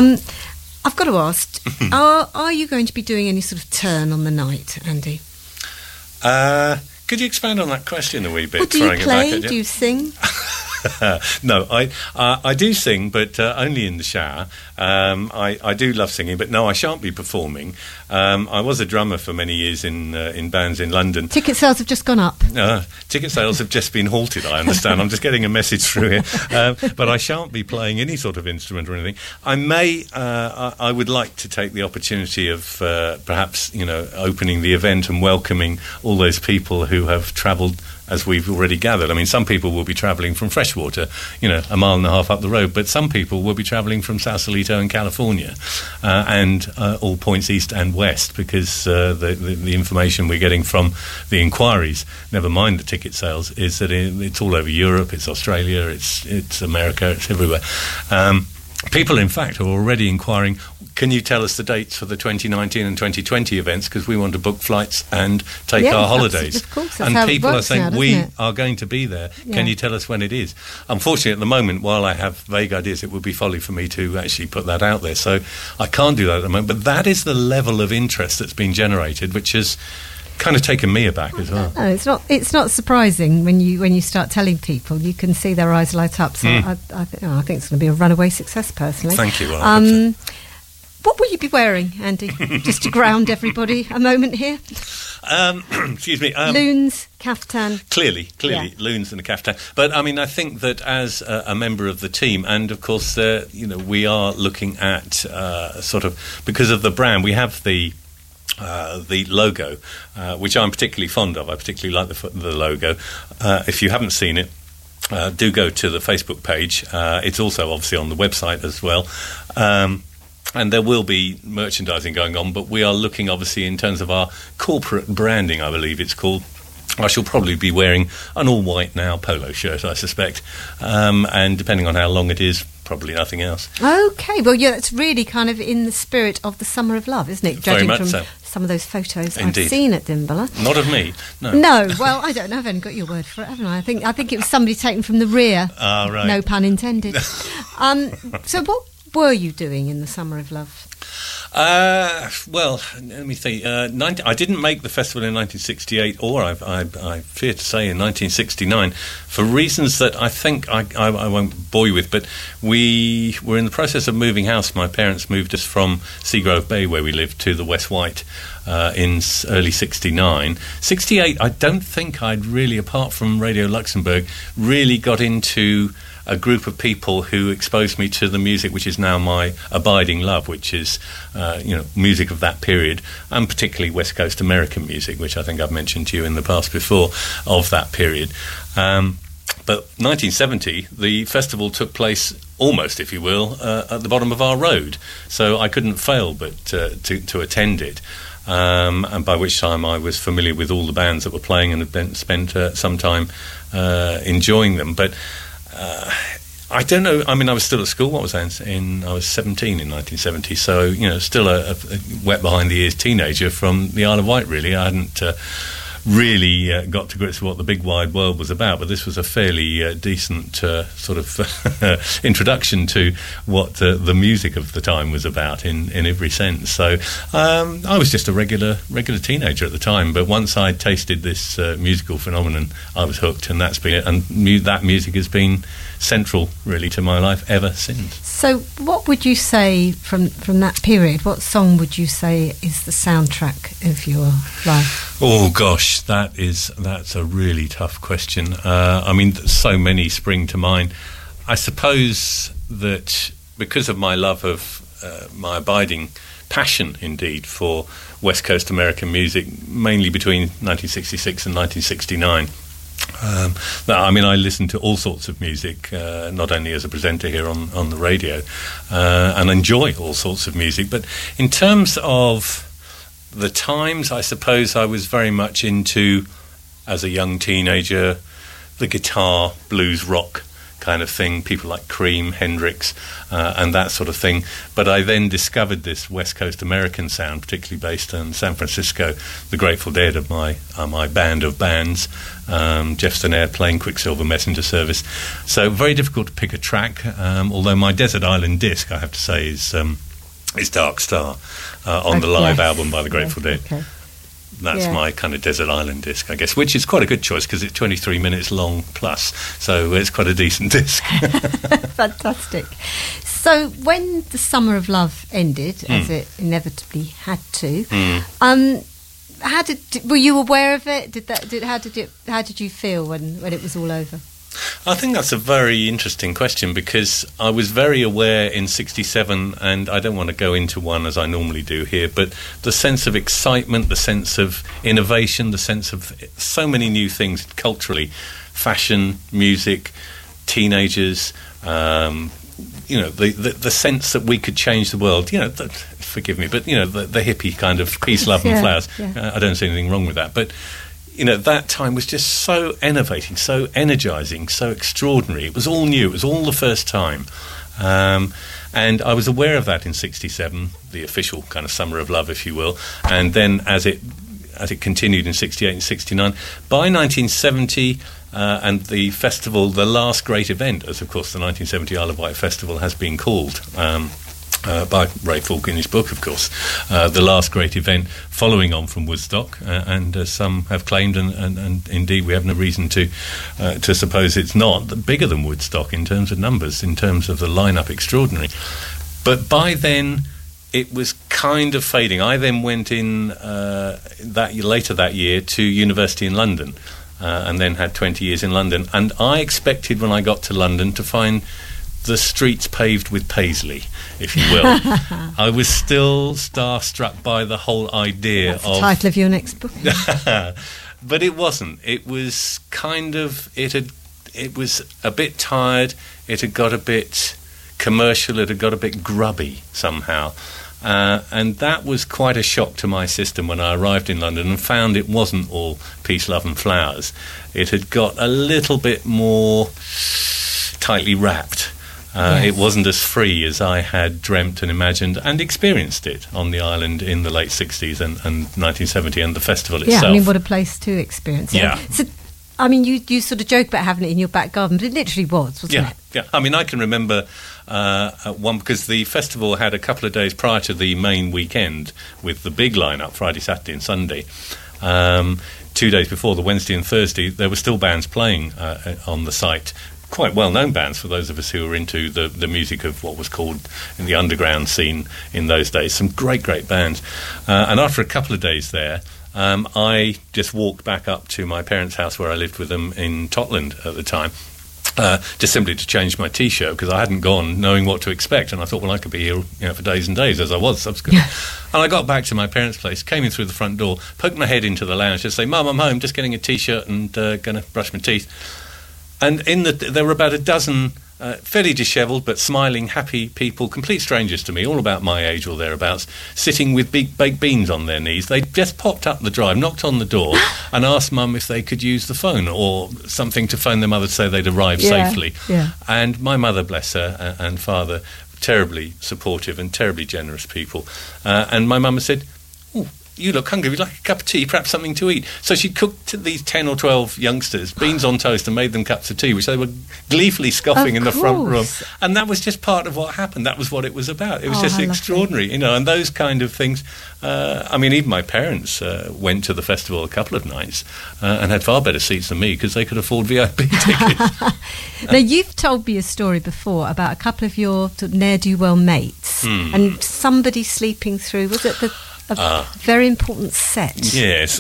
I've got to ask, are you going to be doing any sort of turn on the night, Andy? Could you expand on that question a wee bit? Well, do you play? Do you sing? No, I do sing, but only in the shower. I do love singing, but no, I shan't be performing. I was a drummer for many years in bands in London. Ticket sales have just gone up. Ticket sales have just been halted, I understand. I'm just getting a message through here. But I shan't be playing any sort of instrument or anything. I would like to take the opportunity of perhaps, opening the event and welcoming all those people who have travelled, as we've already gathered. I mean, some people will be travelling from Freshwater, a mile and a half up the road, but some people will be travelling from Sausalito in California, and all points east and west, because the information we're getting from the inquiries, never mind the ticket sales, is that it's all over Europe, it's Australia, it's America, it's everywhere. People, in fact, are already inquiring, can you tell us the dates for the 2019 and 2020 events, because we want to book flights and take our holidays. Of course, and people are saying, we are going to be there. Yeah. Can you tell us when it is? Unfortunately, at the moment, while I have vague ideas, it would be folly for me to actually put that out there. So I can't do that at the moment. But that is the level of interest that's been generated, which has kind of taken me aback as well. No, it's not surprising when you start telling people. You can see their eyes light up. So I think it's going to be a runaway success, personally. Thank you. Well, what will you be wearing, Andy? Just to ground everybody a moment here. Excuse me. Loons, caftan. Clearly, loons and a caftan. But I mean, I think that as a member of the team, and of course, we are looking at sort of, because of the brand, we have the logo, which I'm particularly fond of. I particularly like the logo. If you haven't seen it, do go to the Facebook page. It's also obviously on the website as well. And there will be merchandising going on, but we are looking obviously in terms of our corporate branding, I believe it's called. I shall probably be wearing an all-white now polo shirt, I suspect. And depending on how long it is, probably nothing else. Okay, well, yeah, it's really kind of in the spirit of the Summer of Love, isn't it? Very Judging much from so. Some of those photos Indeed. I've seen at Dimbala. Not of me, no. No, well, I don't know. I've only got your word for it, haven't I? I think it was somebody taken from the rear. Ah, right. No pun intended. So what were you doing in the Summer of Love? Well, let me think. I didn't make the festival in 1968, or I fear to say in 1969, for reasons that I think I won't bore you with. But we were in the process of moving house. My parents moved us from Seagrove Bay, where we lived, to the West White in early 69. 68, I don't think I'd really, apart from Radio Luxembourg, really got into a group of people who exposed me to the music which is now my abiding love, which is music of that period, and particularly West Coast American music, which I think I've mentioned to you in the past before, of that period. But 1970, the festival took place almost, if you will, at the bottom of our road, so I couldn't fail but to attend it. And by which time I was familiar with all the bands that were playing and had spent some time enjoying them. But I don't know. I mean, I was still at school. What was I in? I was 17 in 1970. So still a wet behind the ears teenager from the Isle of Wight. Really, I hadn't really got to grips with what the big wide world was about. But this was a fairly decent sort of introduction to what the music of the time was about in every sense. So I was just a regular teenager at the time. But once I tasted this musical phenomenon, I was hooked, and that's been it. And that music has been central, really, to my life ever since. So, what would you say from that period? What song would you say is the soundtrack of your life? Oh gosh, that's a really tough question. I mean, so many spring to mind. I suppose that because of my love of my abiding passion, indeed, for West Coast American music, mainly between 1966 and 1969. I mean, I listen to all sorts of music, not only as a presenter here on the radio, and enjoy all sorts of music. But in terms of the times, I suppose I was very much into, as a young teenager, the guitar, blues, rock kind of thing, people like Cream, Hendrix, and that sort of thing. But I then discovered this West Coast American sound, particularly based in San Francisco, the Grateful Dead of my band of bands, Jeff Stenair playing Quicksilver Messenger Service. So very difficult to pick a track, although my Desert Island Disc, I have to say, is Dark Star on the live album by the Grateful Dead. Okay. That's my kind of Desert Island disc, I guess, which is quite a good choice because it's 23 minutes long plus, so it's quite a decent disc. Fantastic. So when the Summer of Love ended, as it inevitably had to, were you aware of it? How did you feel when it was all over? I think that's a very interesting question because I was very aware in 67, and I don't want to go into one as I normally do here, but the sense of excitement, the sense of innovation, the sense of so many new things culturally, fashion, music, teenagers, the sense that we could change the world. Forgive me, but the hippie kind of peace, love and flowers. Yeah. I don't see anything wrong with that, but that time was just so innovating, so energising, so extraordinary. It was all new. It was all the first time. And I was aware of that in 67, the official kind of Summer of Love, if you will. And then as it continued in 68 and 69, by 1970, and the festival, the last great event, as of course the 1970 Isle of Wight Festival has been called, by Ray Falk in his book, of course, the last great event following on from Woodstock, and some have claimed, and indeed we have no reason to suppose it's not, bigger than Woodstock in terms of numbers, in terms of the lineup, extraordinary. But by then it was kind of fading. I then went in later that year to university in London, and then had 20 years in London. And I expected when I got to London to find the streets paved with paisley, if you will. I was still starstruck by the whole idea That's the title of your next book. But it wasn't. It was kind of it was a bit tired. It had got a bit commercial. It had got a bit grubby somehow. And that was quite a shock to my system when I arrived in London and found it wasn't all peace, love and flowers. It had got a little bit more tightly wrapped. Yes. It wasn't as free as I had dreamt and imagined and experienced it on the island in the late 60s and 1970 and the festival itself. Yeah, I mean, what a place to experience it. Yeah. So, I mean, you sort of joke about having it in your back garden, but it literally was, wasn't it? Yeah. I mean, I can remember one, because the festival had a couple of days prior to the main weekend with the big lineup, Friday, Saturday and Sunday. 2 days before, the Wednesday and Thursday, there were still bands playing on the site. Quite well-known bands for those of us who were into the music of what was called in the underground scene in those days. Some great bands. And after a couple of days there, I just walked back up to my parents' house where I lived with them in Totland at the time, just simply to change my T-shirt, because I hadn't gone knowing what to expect, and I thought, well, I could be here for days and days, as I was subsequently. And I got back to my parents' place, came in through the front door, poked my head into the lounge, just say, Mum, I'm home, just getting a T-shirt and going to brush my teeth. And there were about a dozen fairly dishevelled but smiling, happy people, complete strangers to me, all about my age or thereabouts, sitting with big baked beans on their knees. They just popped up the drive, knocked on the door and asked Mum if they could use the phone or something to phone their mother to say they'd arrived safely. Yeah. And my mother, bless her, and father, terribly supportive and terribly generous people. And my mum said, "Oh, you look hungry, would you like a cup of tea, perhaps something to eat?" So she cooked these 10 or 12 youngsters beans on toast and made them cups of tea, which they were gleefully scoffing in the front room. And that was just part of what happened. That was what it was about. It was just extraordinary, and those kind of things. I mean, even my parents went to the festival a couple of nights and had far better seats than me because they could afford VIP tickets. Now, you've told me a story before about a couple of your sort of ne'er-do-well mates and somebody sleeping through, was it a very important set? Yes.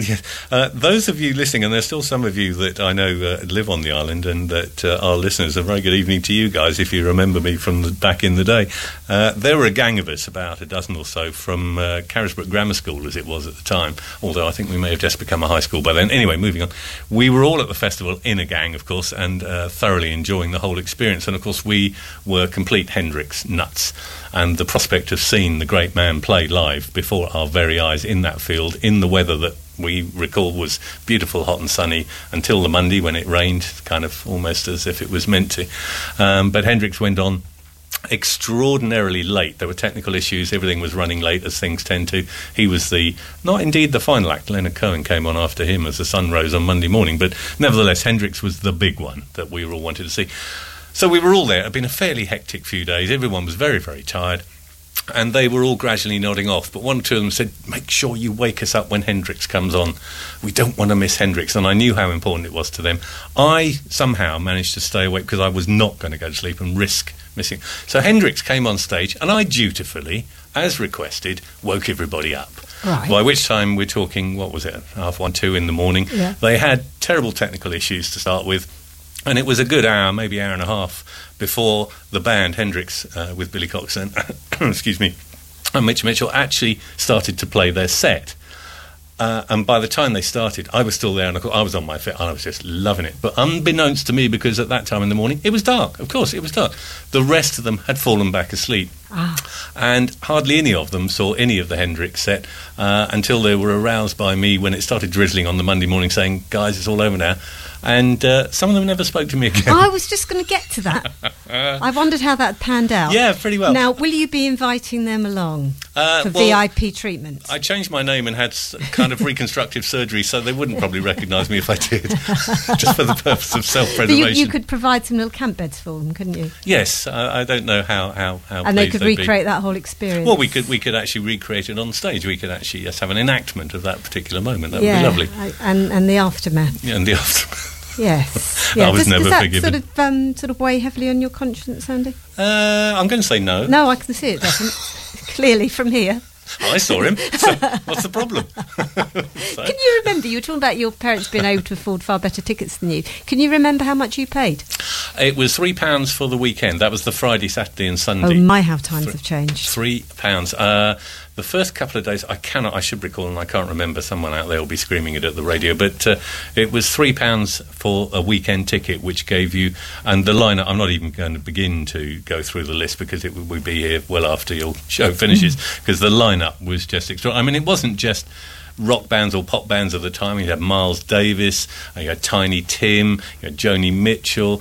Those of you listening, and there's still some of you that I know live on the island and that are listeners, a very good evening to you guys if you remember me from back in the day. There were a gang of us, about a dozen or so, from Carisbrooke Grammar School as it was at the time, although I think we may have just become a high school by then. Anyway, moving on. We were all at the festival in a gang, of course, and thoroughly enjoying the whole experience. And of course we were complete Hendrix nuts. And the prospect of seeing the great man play live before our very eyes in that field, in the weather that we recall was beautiful, hot and sunny, until the Monday when it rained, kind of almost as if it was meant to. But Hendrix went on extraordinarily late. There were technical issues, everything was running late, as things tend to. He was not indeed the final act. Leonard Cohen came on after him as the sun rose on Monday morning, but nevertheless Hendrix was the big one that we all wanted to see. So we were all there. It had been a fairly hectic few days. Everyone was very, very tired. And they were all gradually nodding off. But one or two of them said, "Make sure you wake us up when Hendrix comes on. We don't want to miss Hendrix." And I knew how important it was to them. I somehow managed to stay awake because I was not going to go to sleep and risk missing. So Hendrix came on stage and I dutifully, as requested, woke everybody up. Right. By which time we're talking, 1:30, 2 in the morning. Yeah. They had terrible technical issues to start with. And it was a good hour, maybe hour and a half, before the band, Hendrix, with Billy Cox and, excuse me, and Mitch Mitchell, actually started to play their set. And by the time they started, I was still there, and I was on my feet, and I was just loving it. But unbeknownst to me, because at that time in the morning, it was dark. Of course, it was dark. The rest of them had fallen back asleep. And hardly any of them saw any of the Hendrix set until they were aroused by me when it started drizzling on the Monday morning, saying, "Guys, it's all over now." And some of them never spoke to me again. I was just going to get to that. I wondered how that panned out. Yeah, pretty well. Now, will you be inviting them along for VIP treatment? I changed my name and had kind of reconstructive surgery, so they wouldn't probably recognise me if I did, just for the purpose of self-preservation. But you could provide some little camp beds for them, couldn't you? Yes, I don't know how and they could recreate that whole experience. Well, we could actually recreate it on stage. We could actually have an enactment of that particular moment. That would be lovely. And the aftermath. Yeah, and the aftermath. Yes. I was never forgiven. Does that sort of weigh heavily on your conscience, Andy? I'm going to say no. No, I can see it doesn't. clearly from here. I saw him. So what's the problem? Can you remember, you were talking about your parents being able to afford far better tickets than you. Can you remember how much you paid? It was £3 for the weekend. That was the Friday, Saturday and Sunday. Oh my, how times have changed. £3. The first couple of days, I should recall, and I can't remember, someone out there will be screaming it at the radio, but it was £3 for a weekend ticket, which gave you, and the lineup, I'm not even going to begin to go through the list because it would be here well after your show finishes, because the lineup was just extraordinary. I mean, it wasn't just rock bands or pop bands of the time. You had Miles Davis, you had Tiny Tim, you had Joni Mitchell.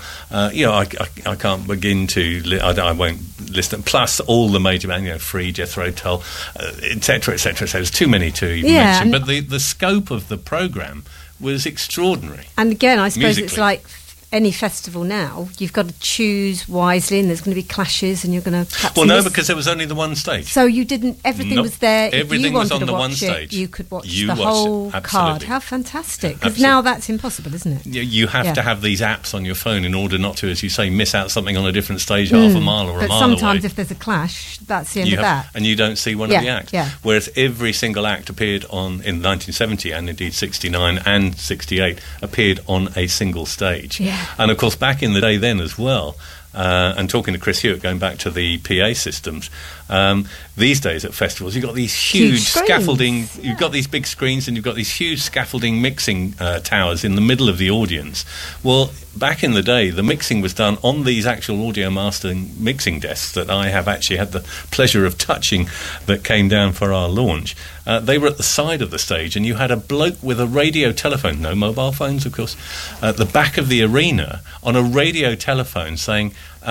I can't begin to. I won't list them. Plus all the major bands, Free, Jethro Tull, etc., etc. So there's too many to even mention. But the scope of the programme was extraordinary. And again, I suppose musically. It's like any festival now, you've got to choose wisely, and there's going to be clashes, and you're going to. Well, no, because there was only the one stage. So you didn't. Everything was there. Everything was on the one stage. You could watch the whole card. How fantastic! Because now that's impossible, isn't it? You have to have these apps on your phone in order not to, as you say, miss out something on a different stage half a mile or a mile away. But sometimes if there's a clash, that's the end of that. And you don't see one of the acts. Yeah. Whereas every single act appeared in 1970 and indeed 69 and 68 appeared on a single stage. Yeah. And of course, back in the day then as well, and talking to Chris Hewitt, going back to the PA systems, these days at festivals, you've got these huge scaffolding, you've got these big screens and you've got these huge scaffolding mixing towers in the middle of the audience. Well, back in the day, the mixing was done on these actual audio mastering mixing desks that I have actually had the pleasure of touching that came down for our launch. They were at the side of the stage, and you had a bloke with a radio telephone, no mobile phones, of course, at the back of the arena on a radio telephone saying,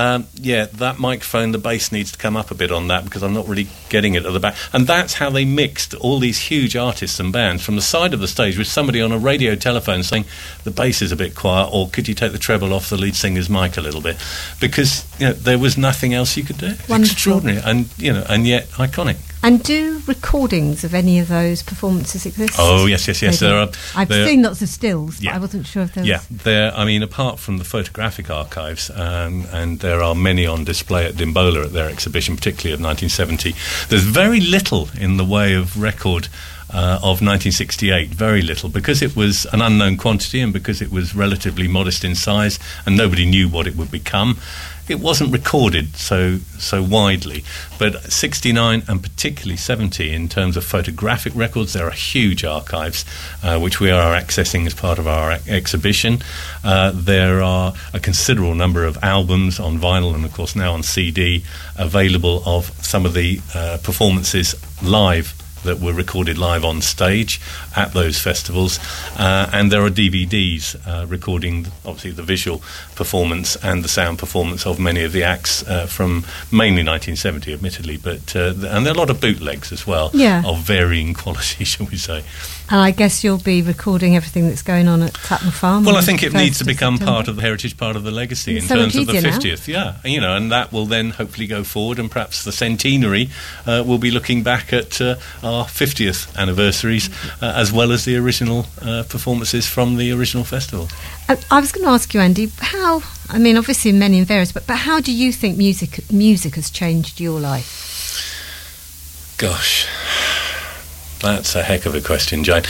that microphone, the bass needs to come up a bit on that because I'm not really getting it at the back. And that's how they mixed all these huge artists and bands from the side of the stage with somebody on a radio telephone saying, the bass is a bit quiet, or could you take the treble off the lead singer's mic a little bit? Because there was nothing else you could do. Wonderful. Extraordinary, and yet iconic. And do recordings of any of those performances exist? Oh, yes. There are. I've seen lots of stills, but I wasn't sure if there was... Yeah, apart from the photographic archives, and there are many on display at Dimbola at their exhibition, particularly of 1970, there's very little in the way of record of 1968, very little, because it was an unknown quantity and because it was relatively modest in size and nobody knew what it would become. It wasn't recorded so widely, but 69 and particularly 70 in terms of photographic records, there are huge archives which we are accessing as part of our exhibition. There are a considerable number of albums on vinyl and of course now on CD available of some of the performances live that were recorded live on stage at those festivals, and there are DVDs recording obviously the visual performance and the sound performance of many of the acts from mainly 1970 admittedly, but and there are a lot of bootlegs as well of varying quality, shall we say. And I guess you'll be recording everything that's going on at Tatton Farm. Well, I think it needs to become part of the heritage, part of the legacy in terms of the 50th. Now. Yeah, and that will then hopefully go forward, and perhaps the centenary will be looking back at our 50th anniversaries as well as the original performances from the original festival. I was going to ask you, Andy, obviously many and various, but how do you think music has changed your life? Gosh, that's a heck of a question, Jane.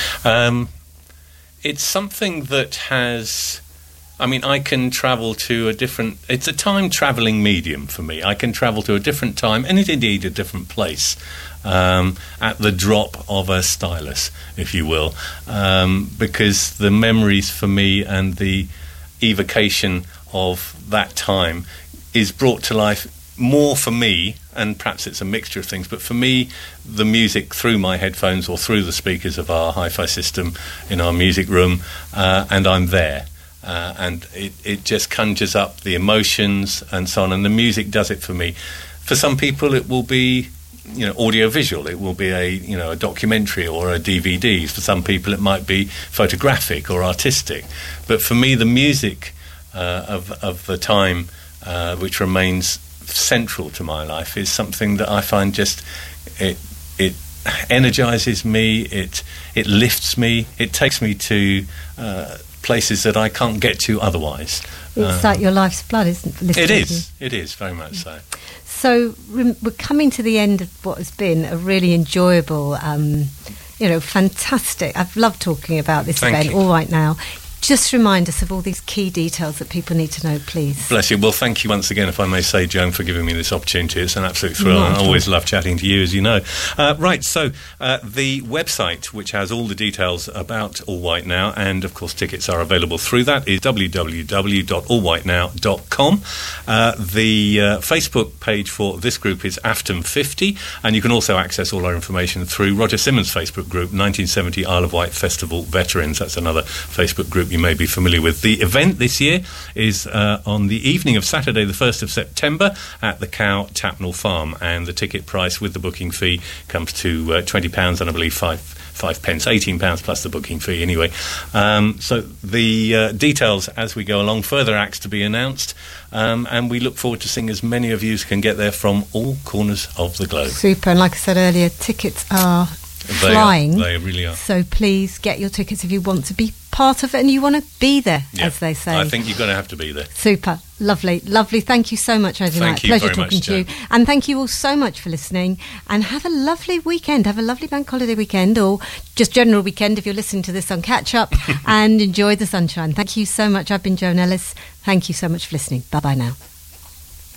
It's something that has... I can travel to a different... It's a time-travelling medium for me. I can travel to a different time, and indeed a different place, at the drop of a stylus, if you will, because the memories for me and the evocation of that time is brought to life more for me, and perhaps it's a mixture of things, but for me, the music through my headphones or through the speakers of our hi-fi system in our music room, and I'm there. And it just conjures up the emotions and so on, and the music does it for me. For some people it will be audio-visual, it will be a documentary or a DVD. For some people it might be photographic or artistic, but for me the music of the time which remains central to my life is something that I find just it energizes me, it lifts me, it takes me to places that I can't get to otherwise. It's like your life's blood, isn't it? It is very much so. So we're coming to the end of what has been a really enjoyable, fantastic. I've loved talking about this event. All right now. Just remind us of all these key details that people need to know, please. Bless you. Well, thank you once again, if I may say, Joan, for giving me this opportunity. It's an absolute thrill. I always love chatting to you, as you know. Right, so the website, which has all the details about All White Now, and, of course, tickets are available through that, is www.allwhitenow.com. The Facebook page for this group is Afton50, and you can also access all our information through Roger Simmons' Facebook group, 1970 Isle of Wight Festival Veterans. That's another Facebook group you may be familiar with. The event this year is on the evening of Saturday the 1st of September at the Cow Tapnell Farm, and the ticket price with the booking fee comes to £20 and I believe 5 pence, £18 plus the booking fee anyway. So the details as we go along, further acts to be announced, and we look forward to seeing as many of you as can get there from all corners of the globe. Super, and like I said earlier, tickets are flying. They really are. So please get your tickets if you want to be part of it and you want to be there, as they say. I think you're going to have to be there. Super. Lovely. Thank you so much, Rosie. Thank you Pleasure very talking much, to you. And thank you all so much for listening. And have a lovely weekend. Have a lovely bank holiday weekend, or just general weekend if you're listening to this on Catch Up, and enjoy the sunshine. Thank you so much. I've been Joan Ellis. Thank you so much for listening. Bye-bye now.